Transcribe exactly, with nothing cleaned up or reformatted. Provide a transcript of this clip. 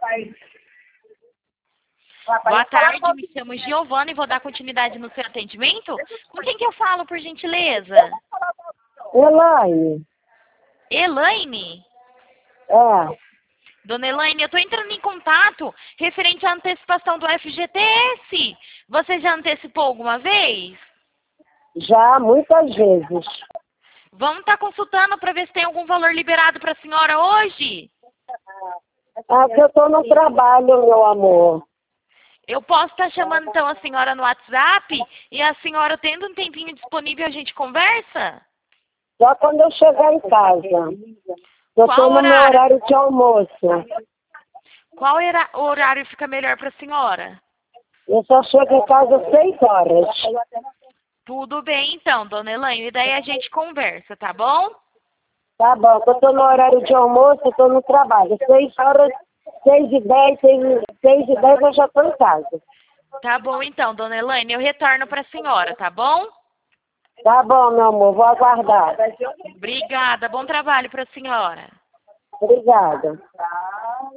Boa tarde, me chamo Giovana e vou dar continuidade no seu atendimento. Com quem que eu falo, por gentileza? Elaine. Elaine? É. Dona Elaine, eu estou entrando em contato referente à antecipação do F G T S. Você já antecipou alguma vez? Já, muitas vezes. Vamos estar consultando para ver se tem algum valor liberado para a senhora hoje? É que eu estou no trabalho, meu amor. Eu posso estar chamando então a senhora no WhatsApp e a senhora tendo um tempinho disponível a gente conversa? Só quando eu chegar em casa. Eu Qual estou no meu horário? horário de almoço. Qual era- horário fica melhor para a senhora? Eu só chego em casa às seis horas. Tudo bem então, dona Elaine, e daí a gente conversa, tá bom? Tá bom, eu estou no horário de almoço, eu estou no trabalho. Seis horas, seis e dez, seis, seis e dez eu já estou em casa. Tá bom então, dona Elaine, eu retorno para a senhora, tá bom? Tá bom, meu amor, vou aguardar. Obrigada, bom trabalho para a senhora. Obrigada.